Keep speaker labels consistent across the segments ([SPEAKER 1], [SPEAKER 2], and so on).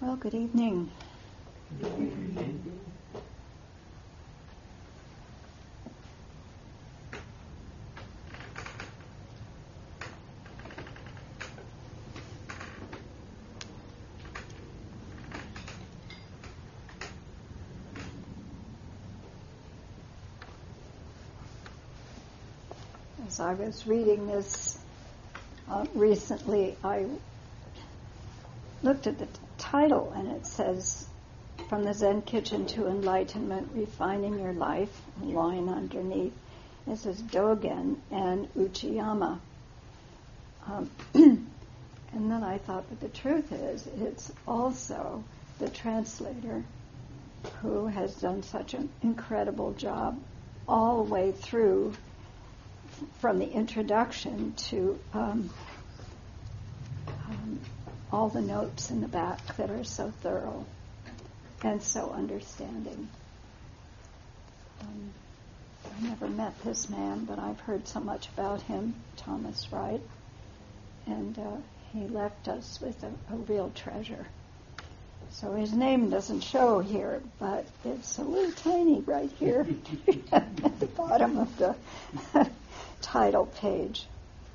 [SPEAKER 1] Well, good evening. As I was reading this recently, I looked at the title, and it says, From the Zen Kitchen to Enlightenment, Refining Your Life, line underneath. It says Dogen and Uchiyama. And then I thought, but the truth is, it's also the translator who has done such an incredible job all the way through, from the introduction to all the notes in the back that are so thorough and so understanding. I never met this man, but I've heard so much about him, Thomas Wright, and he left us with a real treasure. So his name doesn't show here, but it's a little tiny right here at the bottom of the title page.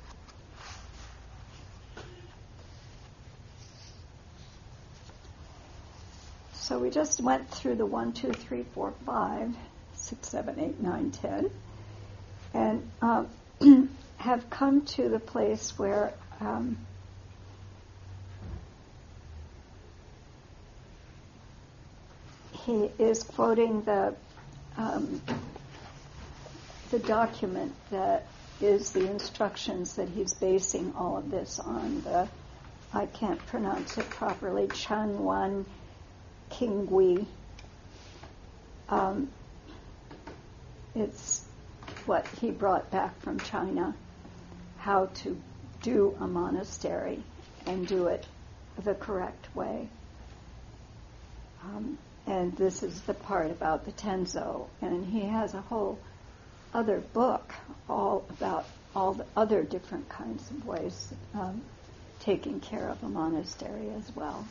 [SPEAKER 1] So we just went through the 1, 2, 3, 4, 5, 6, 7, 8, 9, 10, and have come to the place where he is quoting the document that is the instructions that he's basing all of this on. I can't pronounce it properly, Chanwan Kingui. It's what he brought back from China, how to do a monastery and do it the correct way. And this is the part about the Tenzo. And he has a whole other book all about all the other different kinds of ways taking care of a monastery as well.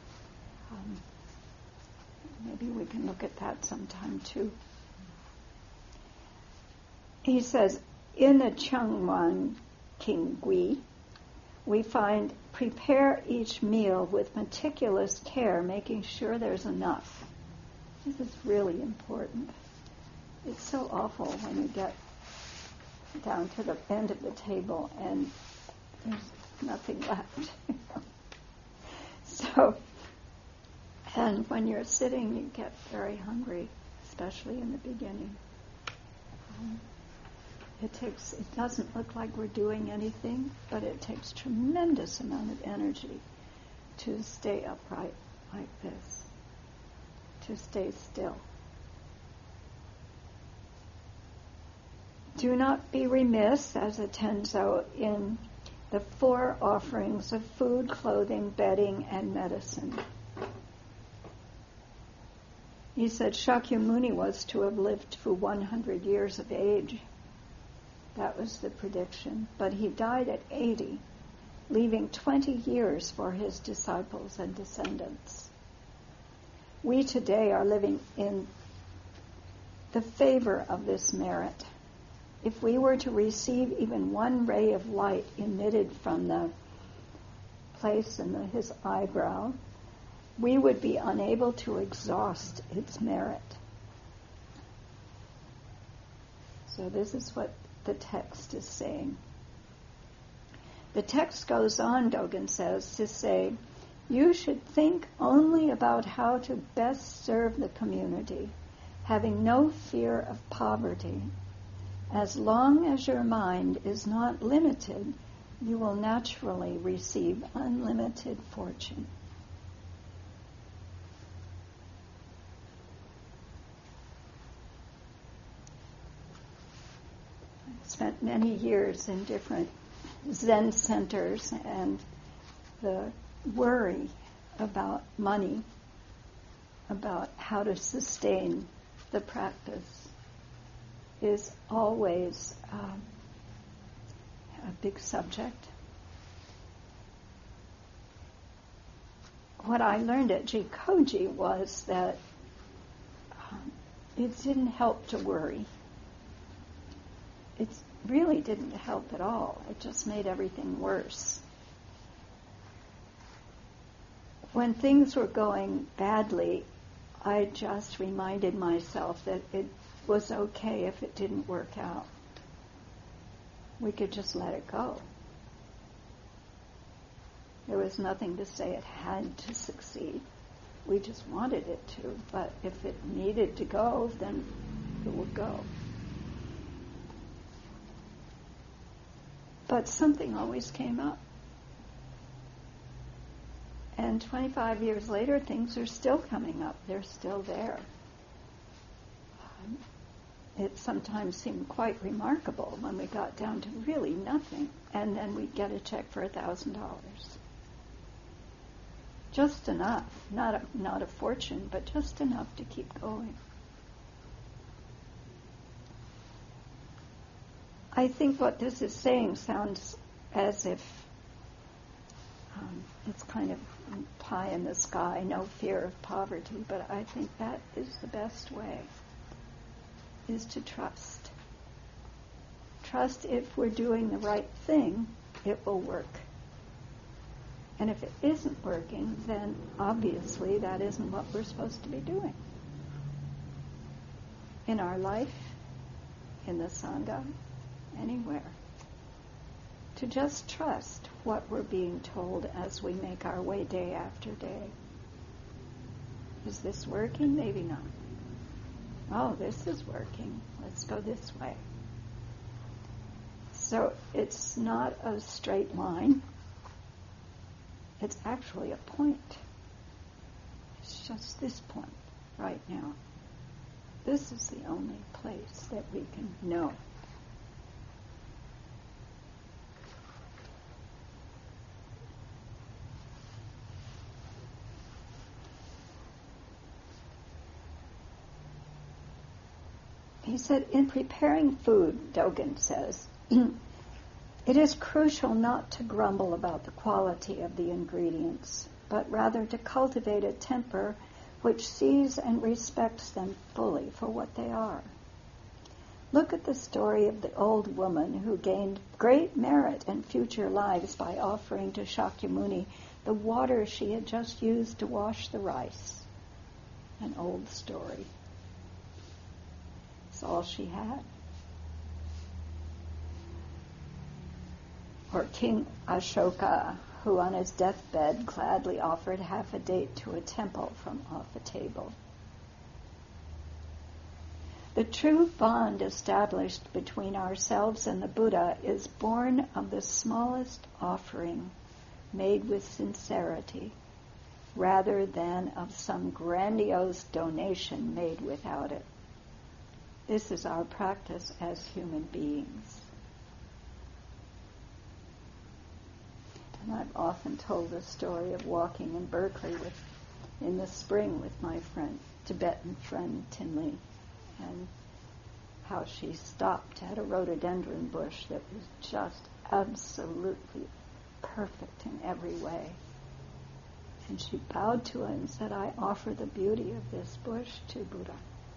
[SPEAKER 1] Maybe we can look at that sometime too. He says, in the Changwan Kingui, we find prepare each meal with meticulous care, making sure there's enough. This is really important. It's so awful when you get down to the end of the table and there's nothing left. So, and when you're sitting, you get very hungry, especially in the beginning. It doesn't look like we're doing anything, but it takes tremendous amount of energy to stay upright like this, to stay still. Do not be remiss, as a Tenzo, in the 4 offerings of food, clothing, bedding, and medicine. He said Shakyamuni was to have lived for 100 years of age. That was the prediction. But he died at 80, leaving 20 years for his disciples and descendants. We today are living in the favor of this merit. If we were to receive even one ray of light emitted from the place in his eyebrow, we would be unable to exhaust its merit. So this is what the text is saying. The text goes on, Dogen says, to say, you should think only about how to best serve the community, having no fear of poverty. As long as your mind is not limited, you will naturally receive unlimited fortune. I spent many years in different Zen centers, and the worry about money, about how to sustain the practice, is always a big subject. what I learned at Jikoji was that it didn't help to worry. It really didn't help at all. It just made everything worse. When things were going badly, I just reminded myself that it was okay if it didn't work out. We could just let it go. There was nothing to say it had to succeed. We just wanted it to, but if it needed to go, then it would go. But something always came up. And 25 years later, things are still coming up. They're still there. It sometimes seemed quite remarkable when we got down to really nothing, and then we'd get a check for $1,000. Just enough, not a fortune, but just enough to keep going. I think what this is saying sounds as if it's kind of pie in the sky, no fear of poverty, but I think that is the best way, is to trust. Trust if we're doing the right thing, it will work. And if it isn't working, then obviously that isn't what we're supposed to be doing. In our life, in the Sangha, anywhere. To just trust what we're being told as we make our way day after day. Is this working? Maybe not. Oh, this is working. Let's go this way. So it's not a straight line. It's actually a point. It's just this point right now. This is the only place that we can know. He said, in preparing food, Dogen says, it is crucial not to grumble about the quality of the ingredients, but rather to cultivate a temper which sees and respects them fully for what they are. Look at the story of the old woman who gained great merit in future lives by offering to Shakyamuni the water she had just used to wash the rice. An old story. It's all she had. Or King Ashoka, who on his deathbed gladly offered half a date to a temple from off a table. The true bond established between ourselves and the Buddha is born of the smallest offering made with sincerity, rather than of some grandiose donation made without it. This is our practice as human beings. And I've often told the story of walking in Berkeley in the spring with my Tibetan friend Tinley, and how she stopped at a rhododendron bush that was just absolutely perfect in every way. And she bowed to it and said, I offer the beauty of this bush to Buddha.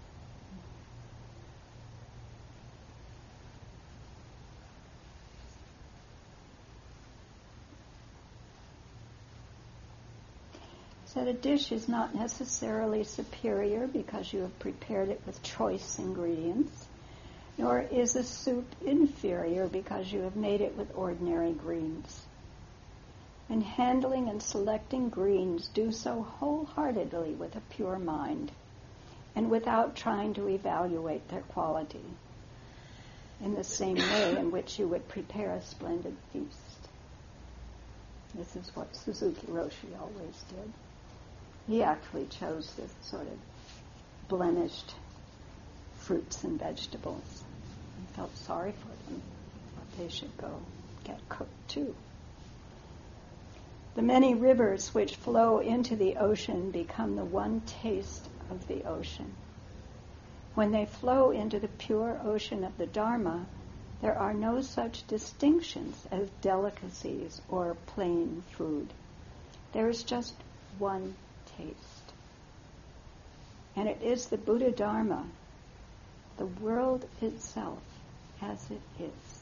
[SPEAKER 1] That a dish is not necessarily superior because you have prepared it with choice ingredients, nor is a soup inferior because you have made it with ordinary greens. In handling and selecting greens, do so wholeheartedly with a pure mind and without trying to evaluate their quality, in the same way in which you would prepare a splendid feast. This is what Suzuki Roshi always did. He actually chose this sort of blemished fruits and vegetables and felt sorry for them, but they should go get cooked too. The many rivers which flow into the ocean become the one taste of the ocean. When they flow into the pure ocean of the Dharma, there are no such distinctions as delicacies or plain food. There is just one taste. And it is the Buddha Dharma, the world itself as it is.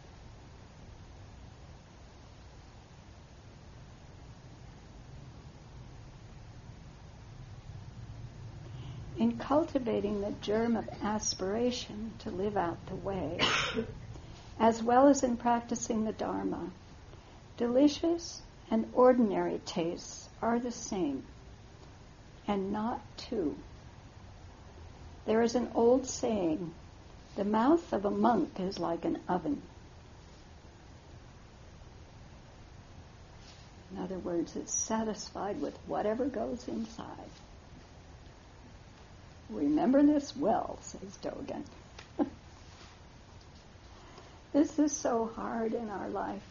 [SPEAKER 1] In cultivating the germ of aspiration to live out the way, as well as in practicing the Dharma, delicious and ordinary tastes are the same, and not two. There is an old saying, the mouth of a monk is like an oven. In other words, it's satisfied with whatever goes inside. Remember this well, says Dogen. This is so hard in our life.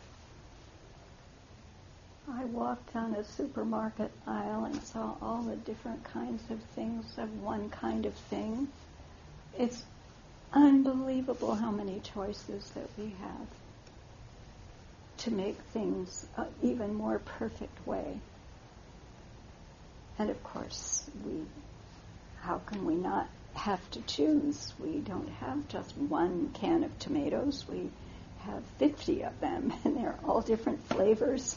[SPEAKER 1] I walked down a supermarket aisle and saw all the different kinds of things of one kind of thing. It's unbelievable how many choices that we have to make things an even more perfect way. And of course, how can we not have to choose? We don't have just one can of tomatoes. We have 50 of them, and they're all different flavors.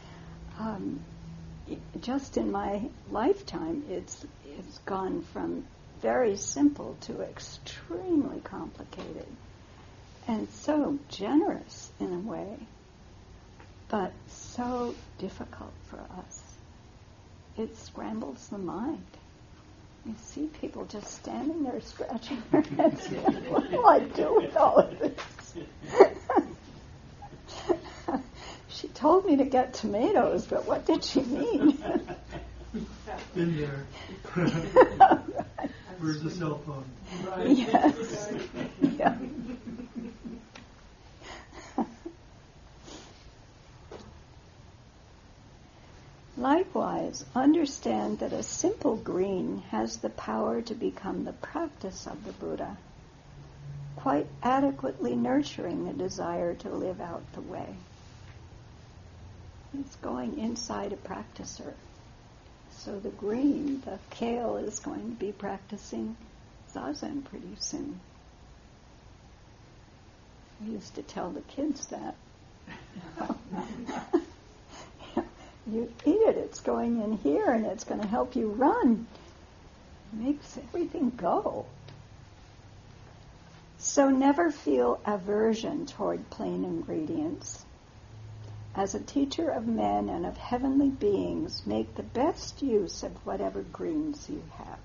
[SPEAKER 1] Just in my lifetime, it's gone from very simple to extremely complicated, and so generous in a way, but so difficult for us. It scrambles the mind. You see people just standing there scratching their heads. What do I do with all of this? She told me to get tomatoes, but what did she mean?
[SPEAKER 2] Been there. Where's the cell phone?
[SPEAKER 1] Right. Yes. Yeah. Likewise, understand that a simple green has the power to become the practice of the Buddha, quite adequately nurturing the desire to live out the way. It's going inside a practicer. So the green, the kale, is going to be practicing zazen pretty soon. I used to tell the kids that. You eat it, it's going in here, and it's going to help you run. It makes everything go. So never feel aversion toward plain ingredients. As a teacher of men and of heavenly beings, make the best use of whatever greens you have.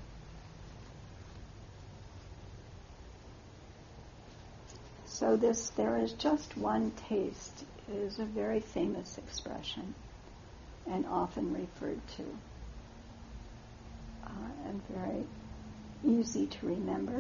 [SPEAKER 1] So this, there is just one taste, is a very famous expression and often referred to, and very easy to remember.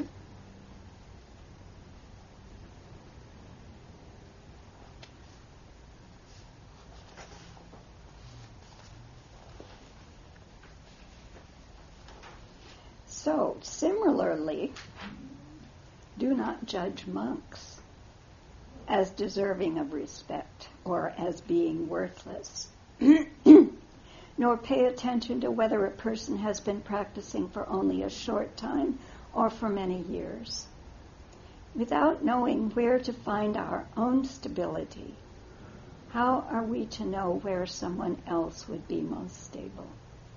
[SPEAKER 1] So, similarly, do not judge monks as deserving of respect or as being worthless, nor pay attention to whether a person has been practicing for only a short time or for many years. Without knowing where to find our own stability, how are we to know where someone else would be most stable?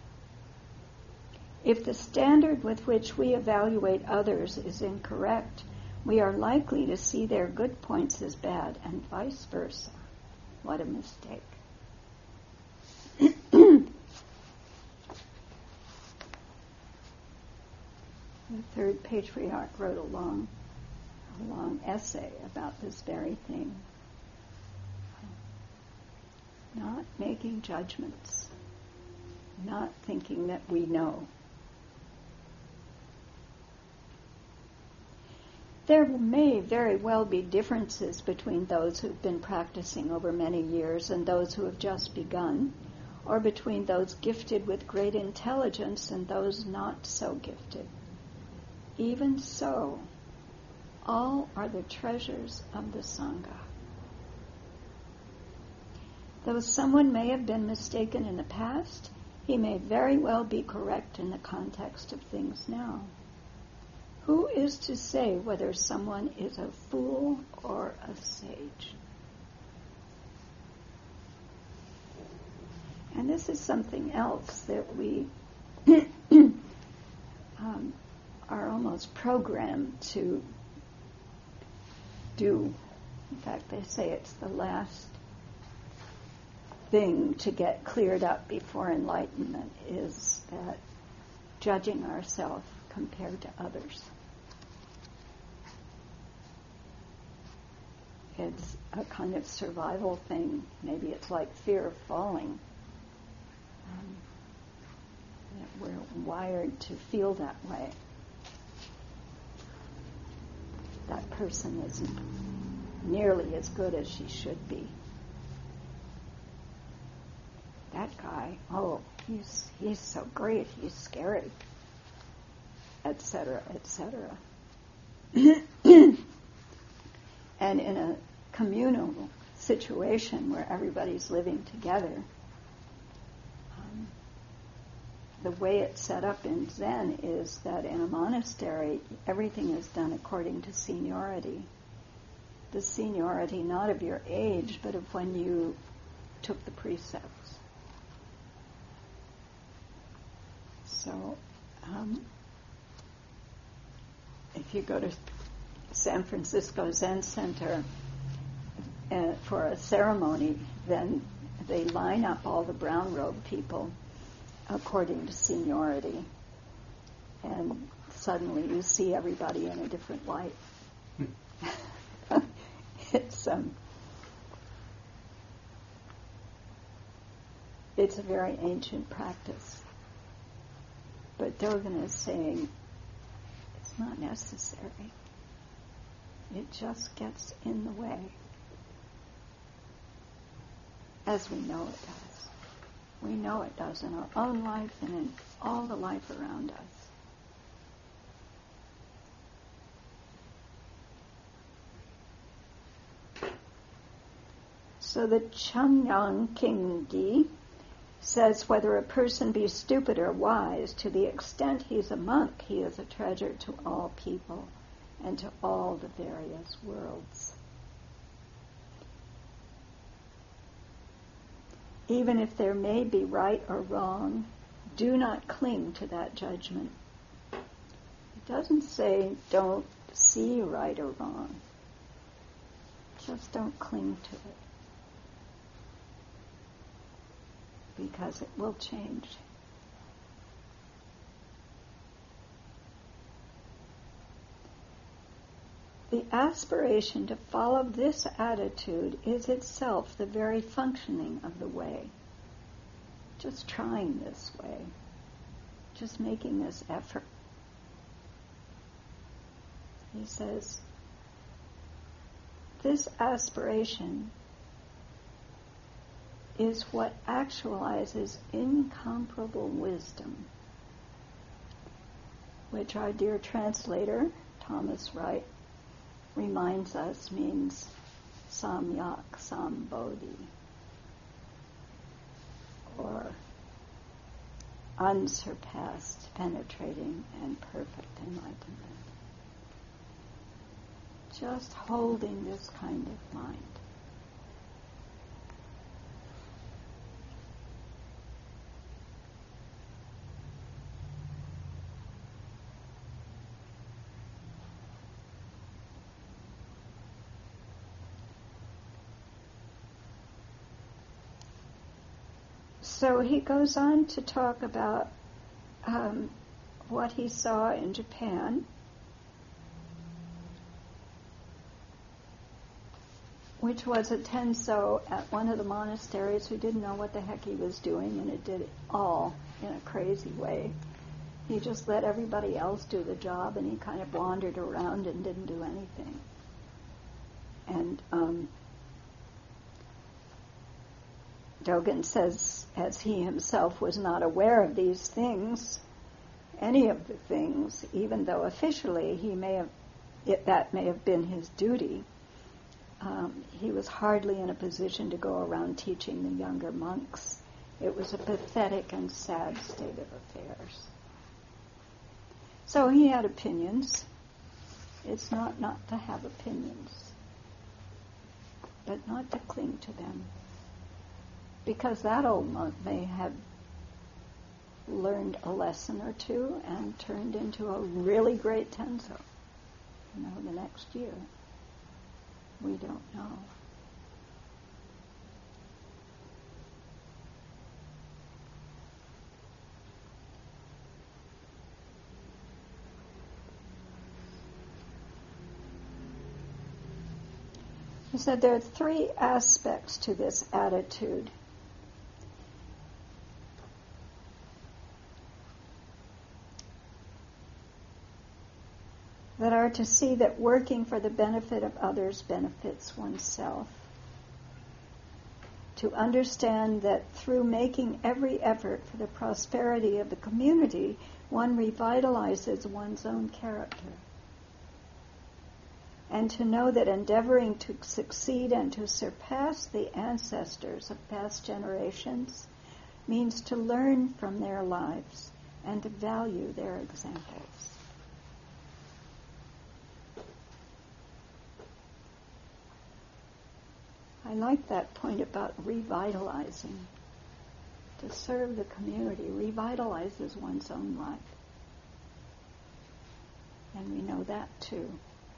[SPEAKER 1] If the standard with which we evaluate others is incorrect, we are likely to see their good points as bad, and vice versa. What a mistake. The third patriarch wrote a long essay about this very thing. Not making judgments, not thinking that we know. There may very well be differences between those who've been practicing over many years and those who have just begun, or between those gifted with great intelligence and those not so gifted. Even so, all are the treasures of the Sangha. Though someone may have been mistaken in the past, He may very well be correct in the context of things now. Who is to say whether someone is a fool or a sage? And this is something else that we are almost programmed to do. In fact, they say it's the last thing to get cleared up before enlightenment is that judging ourselves compared to others. It's a kind of survival thing. Maybe it's like fear of falling. We're wired to feel that way. That person isn't nearly as good as she should be. That guy, he's so great, he's scary, etc., etc. And in a communal situation where everybody's living together, the way it's set up in Zen is that in a monastery, everything is done according to seniority. The seniority not of your age, but of when you took the precepts. So, if you go to San Francisco Zen Center for a ceremony, then they line up all the brown robe people according to seniority, and suddenly you see everybody in a different light. It's a very ancient practice, but Dogen is saying it's not necessary. It just gets in the way, as we know it does. We know it does in our own life and in all the life around us. So the Changyang Kingdi says, whether a person be stupid or wise, to the extent he's a monk, he is a treasure to all people and to all the various worlds. Even if there may be right or wrong, do not cling to that judgment. It doesn't say don't see right or wrong. Just don't cling to it. Because it will change. The aspiration to follow this attitude is itself the very functioning of the way. Just trying this way. Just making this effort. He says, this aspiration is what actualizes incomparable wisdom, which our dear translator, Thomas Wright, reminds us means samyak sambodhi, or unsurpassed, penetrating, and perfect enlightenment. Just holding this kind of mind. So he goes on to talk about what he saw in Japan, which was a Tenso at one of the monasteries who didn't know what the heck he was doing, and it did it all in a crazy way. He just let everybody else do the job, and he kind of wandered around and didn't do anything. And Dogen says, as he himself was not aware of these things, any of the things, even though officially that may have been his duty, he was hardly in a position to go around teaching the younger monks It was a pathetic and sad state of affairs. So he had opinions. It's not to have opinions, but not to cling to them. Because that old monk may have learned a lesson or two and turned into a really great Tenzo, the next year. We don't know. He said there are three aspects to this attitude. That are to see that working for the benefit of others benefits oneself. To understand that through making every effort for the prosperity of the community, one revitalizes one's own character. And to know that endeavoring to succeed and to surpass the ancestors of past generations means to learn from their lives and to value their examples. I like that point about revitalizing. To serve the community revitalizes one's own life. And we know that too.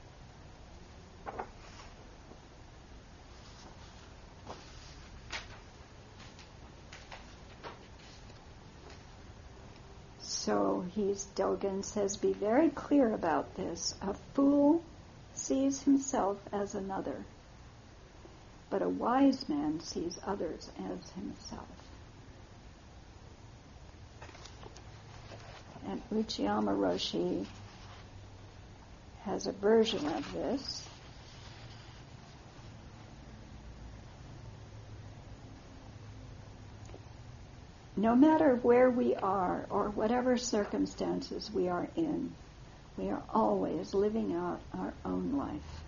[SPEAKER 1] So Dogen says, be very clear about this. A fool sees himself as another, but a wise man sees others as himself. And Uchiyama Roshi has a version of this. No matter where we are or whatever circumstances we are in, we are always living out our own life.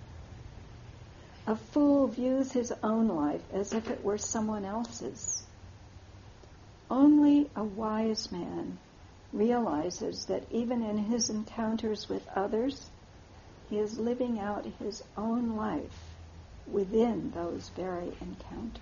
[SPEAKER 1] A fool views his own life as if it were someone else's. Only a wise man realizes that even in his encounters with others, he is living out his own life within those very encounters.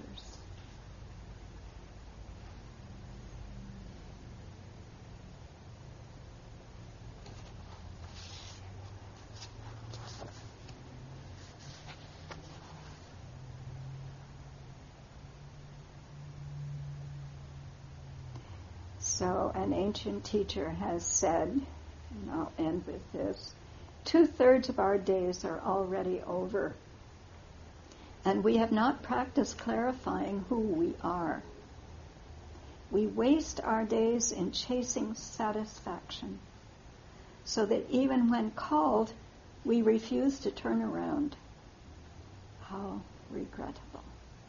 [SPEAKER 1] So an ancient teacher has said, and I'll end with this, 2/3 of our days are already over, and we have not practiced clarifying who we are. We waste our days in chasing satisfaction, so that even when called, we refuse to turn around. How regrettable.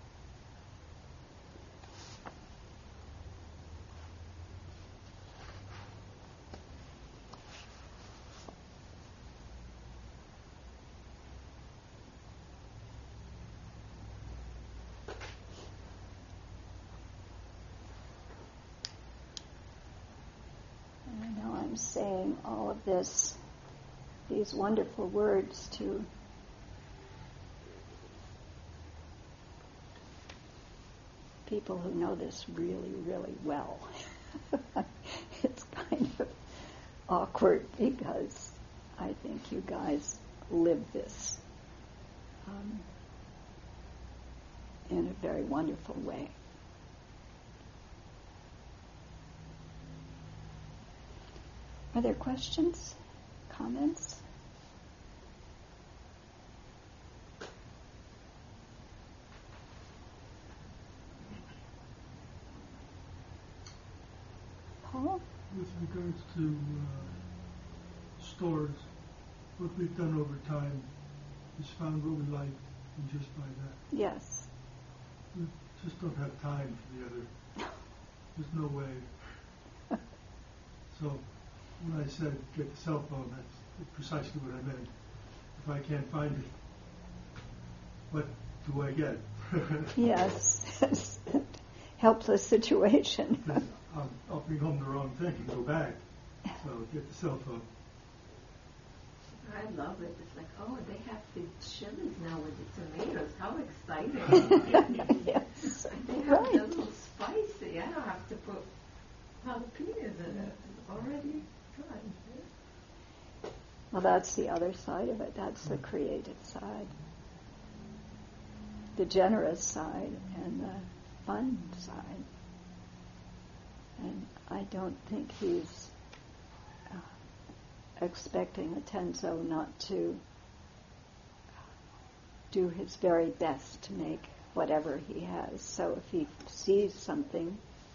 [SPEAKER 1] Saying all of these wonderful words to people who know this really, really well. It's kind of awkward because I think you guys live this in a very wonderful way. Are there questions? Comments? Paul?
[SPEAKER 2] With regards to stores, what we've done over time is found what we like and just buy that.
[SPEAKER 1] Yes.
[SPEAKER 2] We just don't have time for the other. There's no way. So when I said get the cell phone, that's precisely what I meant. If I can't find it, what do I get?
[SPEAKER 1] Yes. helpless situation.
[SPEAKER 2] Because I'll bring home the wrong thing and go back. So get the cell phone.
[SPEAKER 3] I love it. It's like, oh, they have the chilies now with the tomatoes. How exciting.
[SPEAKER 1] Yes.
[SPEAKER 3] They have the little spicy. I don't have to put jalapenos in it. It's already good.
[SPEAKER 1] Well, that's the other side of it. That's the creative side. The generous side and the fun side. And I don't think he's expecting Atenzo not to do his very best to make whatever he has. So if he sees something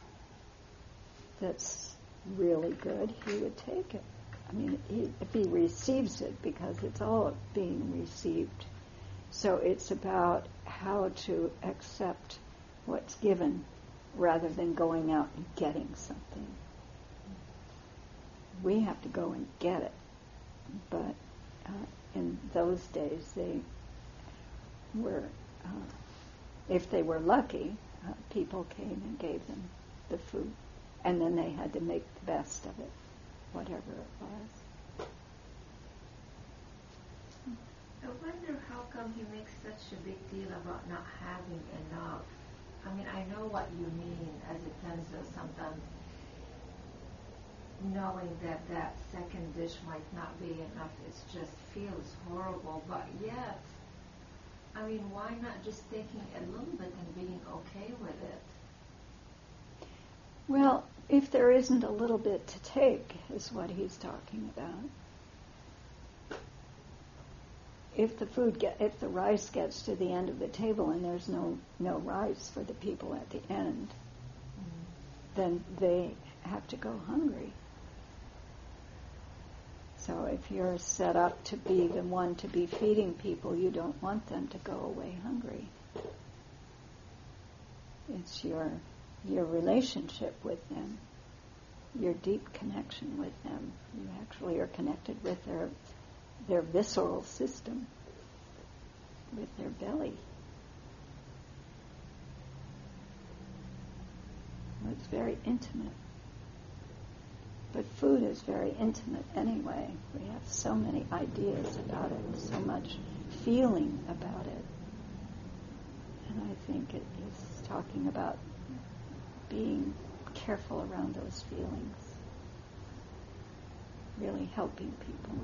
[SPEAKER 1] that's really good, he would take it. I mean, if he receives it, because it's all being received. So it's about how to accept what's given rather than going out and getting something. We have to go and get it. But in those days, they were, if they were lucky, people came and gave them the food. And then they had to make the best of it, whatever it was.
[SPEAKER 3] I wonder how come he makes such a big deal about not having enough. I mean, I know what you mean as a Atenzo sometimes, knowing that that second dish might not be enough, it just feels horrible. But yet, I mean, why not just taking a little bit and being okay with it?
[SPEAKER 1] Well, if there isn't a little bit to take, is what he's talking about. If the rice gets to the end of the table and there's no rice for the people at the end, then they have to go hungry. So if you're set up to be the one to be feeding people, you don't want them to go away hungry. It's your relationship with them, your deep connection with them. You actually are connected with their visceral system, with their belly. It's very intimate. But food is very intimate anyway. We have so many ideas about it, so much feeling about it. And I think it is talking about being careful around those feelings, really helping people.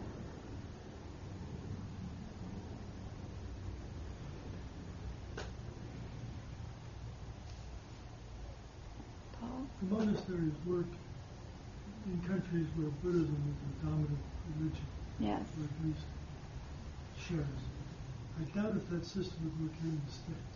[SPEAKER 1] Paul?
[SPEAKER 2] The monasteries work in countries where Buddhism is the dominant religion,
[SPEAKER 1] Yes.
[SPEAKER 2] or at least shares. I doubt if that system would work here in the States.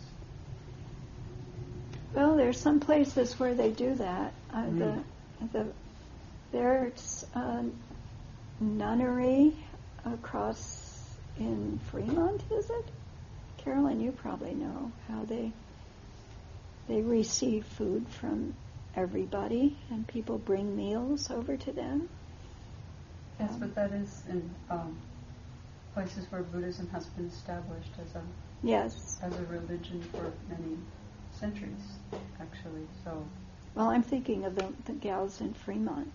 [SPEAKER 1] Well, there's some places where they do that.
[SPEAKER 2] Really?
[SPEAKER 1] There's a nunnery across in Fremont, is it? Carolyn, you probably know how they receive food from everybody, and people bring meals over to them.
[SPEAKER 4] Yes, but that is in places where Buddhism has been established
[SPEAKER 1] Yes.
[SPEAKER 4] as a religion for many centuries, actually. So,
[SPEAKER 1] Well, I'm thinking of the gals in Fremont.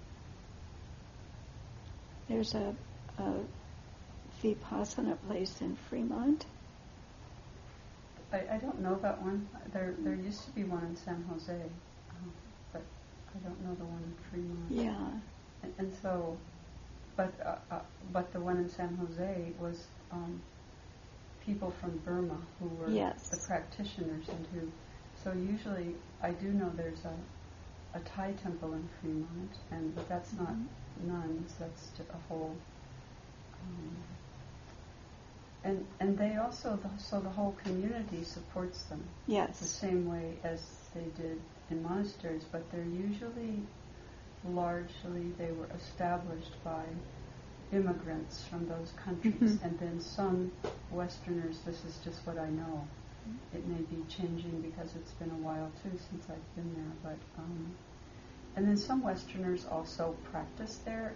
[SPEAKER 1] There's a Vipassana place in Fremont.
[SPEAKER 4] I don't know that one. There used to be one in San Jose, but I don't know the one in Fremont.
[SPEAKER 1] Yeah.
[SPEAKER 4] And so, but the one in San Jose was people from Burma who were
[SPEAKER 1] Yes.
[SPEAKER 4] the practitioners, and who. So usually, I do know there's a Thai temple in Fremont, but that's not nuns. That's a whole. And they also, so the whole community supports them the
[SPEAKER 1] Yes.
[SPEAKER 4] same way as they did in monasteries, but they're usually, largely, they were established by immigrants from those countries, and then some Westerners. This is just what I know. It may be changing because it's been a while too since I've been there, but and then some Westerners also practice there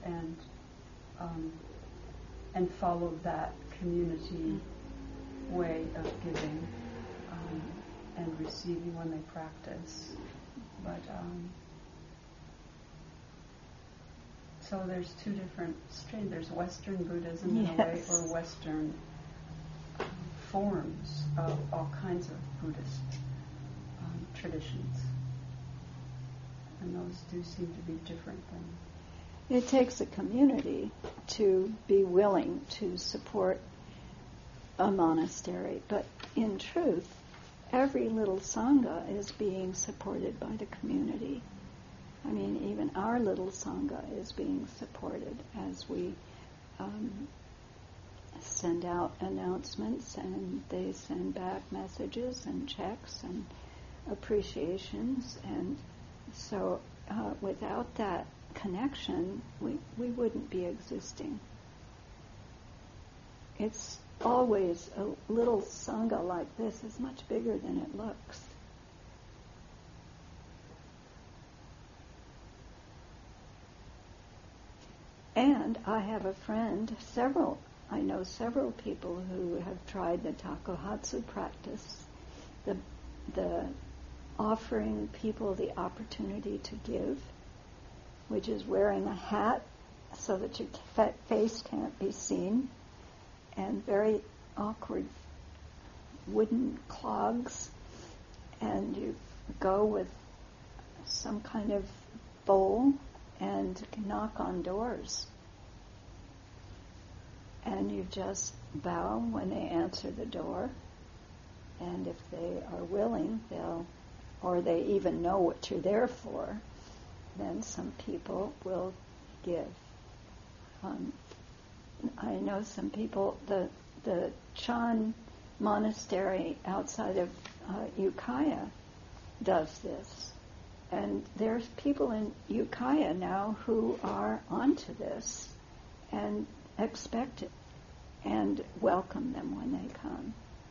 [SPEAKER 4] and follow that community way of giving. and receiving when they practice. But so there's two different strains. There's Western Buddhism in a way, or Western forms of all kinds of Buddhist traditions. And those do seem to be different than...
[SPEAKER 1] It takes a community to be willing to support a monastery, but in truth, every little sangha is being supported by the community. I mean, even our little sangha is being supported as we send out announcements, and they send back messages and checks and appreciations, and so without that connection, we wouldn't be existing. It's always a little sangha like this is much bigger than it looks. And I have a friend, I know several people who have tried the Takohatsu practice, the offering people the opportunity to give, which is wearing a hat so that your face can't be seen, and very awkward wooden clogs, and you go with some kind of bowl and knock on doors. And you just bow when they answer the door, and if they are willing, or they even know what you're there for, then some people will give. I know some people, the Chan monastery outside of Ukiah does this. And there's people in Ukiah now who are onto this and expect it and welcome them when they come.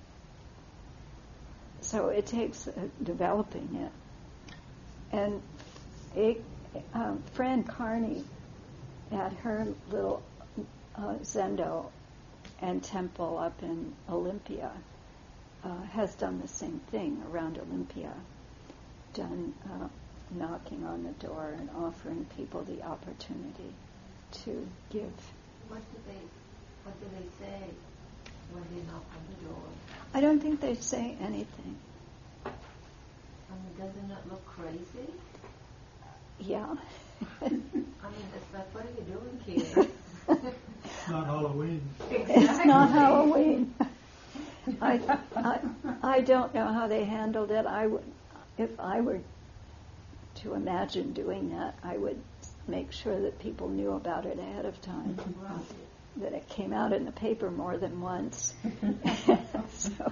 [SPEAKER 1] So it takes developing it. And Fran Carney at her little zendo and temple up in Olympia has done the same thing around Olympia, done knocking on the door and offering people the opportunity to give.
[SPEAKER 3] What do they say when they knock on the door?
[SPEAKER 1] I don't think they say anything.
[SPEAKER 3] I mean, doesn't it look crazy?
[SPEAKER 1] Yeah.
[SPEAKER 3] I mean, it's like, what are you doing here?
[SPEAKER 2] It's not Halloween.
[SPEAKER 3] Exactly.
[SPEAKER 1] It's not Halloween. I don't know how they handled it. If I were to imagine doing that, I would make sure that people knew about it ahead of time.
[SPEAKER 3] Right.
[SPEAKER 1] That it came out in the paper more than once. So.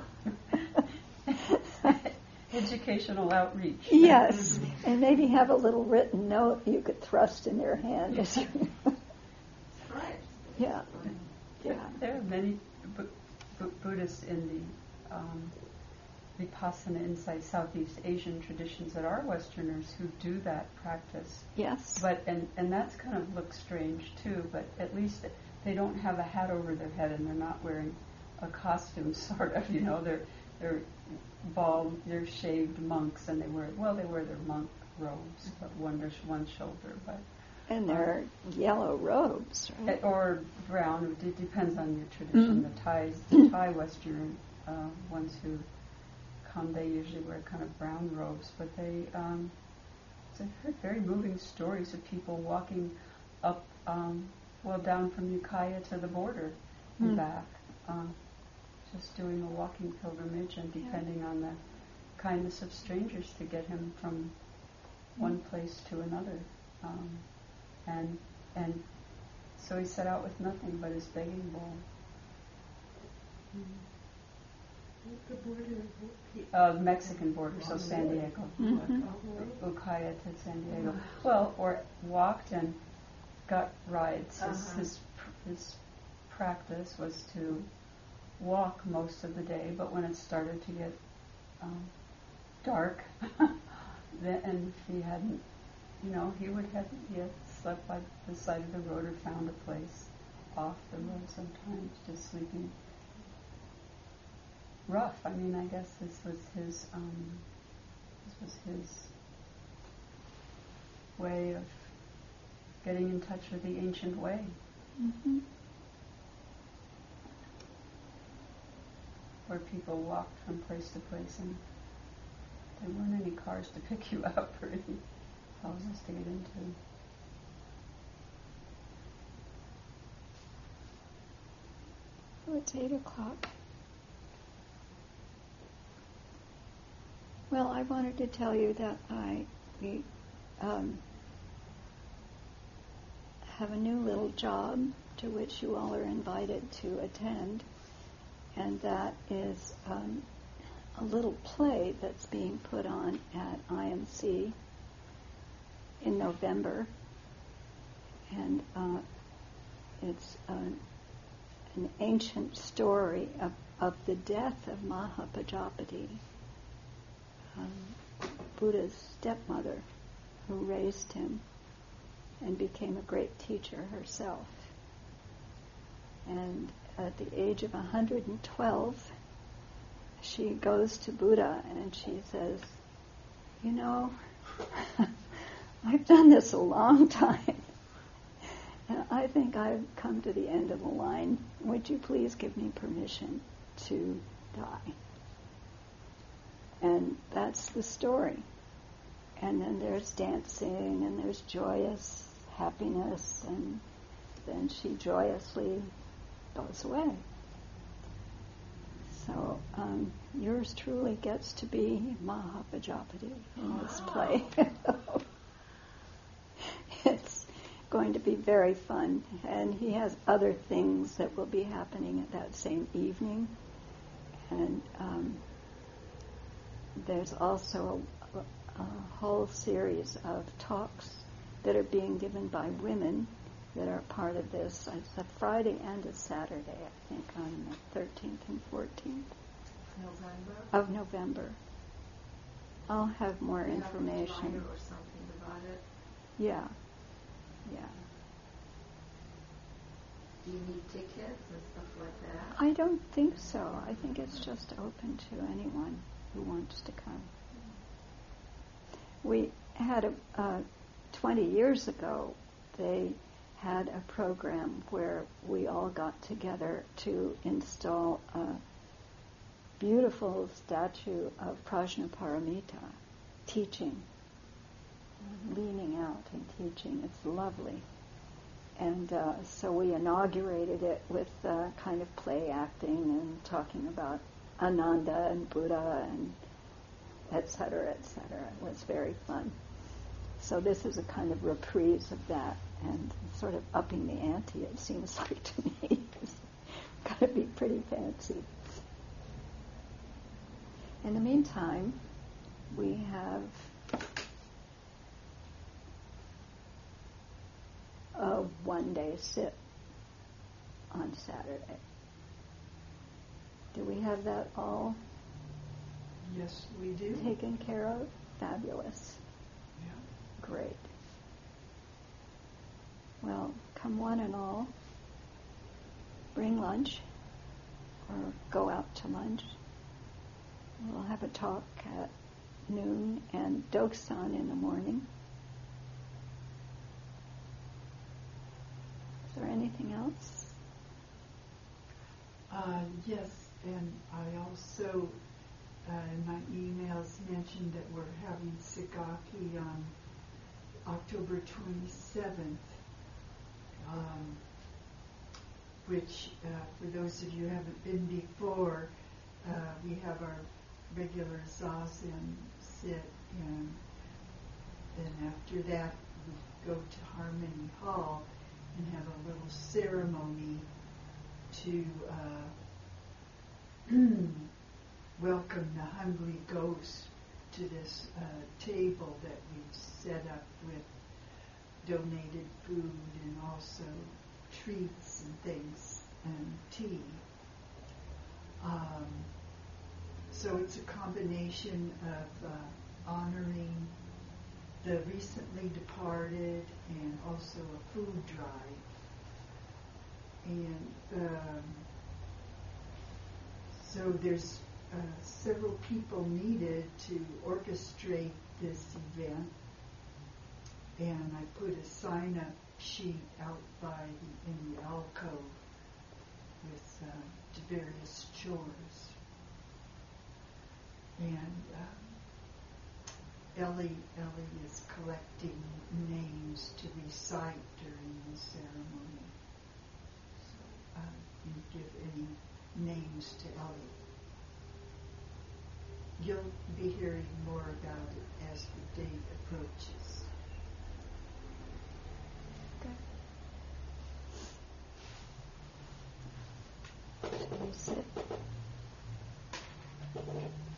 [SPEAKER 4] Educational outreach.
[SPEAKER 1] Yes, and maybe have a little written note you could thrust in their hand. As you
[SPEAKER 3] Right.
[SPEAKER 1] Yeah. Yeah.
[SPEAKER 4] There are many Buddhists in the Vipassana Insight Southeast Asian traditions that are Westerners who do that practice.
[SPEAKER 1] Yes.
[SPEAKER 4] But and that's kind of looks strange too. But at least they don't have a hat over their head and they're not wearing a costume, sort of. You know, they're bald, they're shaved monks, and they wear their monk robes, but one shoulder, but.
[SPEAKER 1] And they're yellow robes, right?
[SPEAKER 4] Or brown. It depends on your tradition. The Thai Western ones who come, they usually wear kind of brown robes, but they. So I've heard very moving stories of people walking up, down from Ukiah to the border and back, just doing a walking pilgrimage, and depending on the kindness of strangers to get him from one place to another. And so he set out with nothing but his begging bowl.
[SPEAKER 5] The border,
[SPEAKER 4] Mexican border, so San Diego. Ukiah to San Diego. Well, or walked and got rides. His practice was to walk most of the day, but when it started to get dark, and he hadn't, he had slept by the side of the road or found a place off the road sometimes, just sleeping. rough. I mean, I guess this was his way of getting in touch with the ancient way.
[SPEAKER 1] Mm-hmm.
[SPEAKER 4] Where people walked from place to place and there weren't any cars to pick you up or any houses to get into.
[SPEAKER 1] Oh, it's 8 o'clock. Well, I wanted to tell you that we have a new little job to which you all are invited to attend, and that is a little play that's being put on at IMC in November, and it's an ancient story of the death of Mahapajapati, Buddha's stepmother, who raised him and became a great teacher herself. And at the age of 112, she goes to Buddha and she says, you know, I've done this a long time, and I think I've come to the end of the line. Would you please give me permission to die? And that's the story. And then there's dancing, and there's joyous happiness, and then she joyously goes away. So yours truly gets to be Mahapajapati in this play. It's going to be very fun, and he has other things that will be happening at that same evening. And there's also a whole series of talks that are being given by women that are part of this. It's a Friday and a Saturday, I think, on the 13th and 14th of November. I'll have more information.
[SPEAKER 3] Have a flyer or something about it.
[SPEAKER 1] Yeah.
[SPEAKER 3] Do you need tickets and stuff like that?
[SPEAKER 1] I don't think so. I think it's just open to anyone who wants to come. We had 20 years ago, they had a program where we all got together to install a beautiful statue of Prajnaparamita teaching, leaning out and teaching. It's lovely. And so we inaugurated it with kind of play acting and talking about Ananda and Buddha and et cetera, et cetera. It was very fun. So this is a kind of reprise of that and sort of upping the ante, it seems like to me. It's got to be pretty fancy. In the meantime, we have a one-day sit on Saturday. Do we have that all
[SPEAKER 5] Yes, we do.
[SPEAKER 1] taken care of? Fabulous.
[SPEAKER 5] Yeah.
[SPEAKER 1] Great. Well, come one and all, bring lunch or go out to lunch. We'll have a talk at noon and Doksan in the morning. Is there anything else?
[SPEAKER 5] Yes, and I also, in my emails, mentioned that we're having Sagaki on October 27th, which, for those of you who haven't been before, we have our regular zazen sit, and then after that we go to Harmony Hall and have a little ceremony to welcome the hungry ghost to this table that we've set up with donated food and also treats and things and tea. So it's a combination of honoring the recently departed and also a food drive. And so there's several people needed to orchestrate this event, and I put a sign-up sheet out in the alcove with various chores. And Ellie is collecting names to recite during the ceremony. So you give any names to Ellie. You'll be hearing more about it as the date approaches.
[SPEAKER 1] Okay. Sit.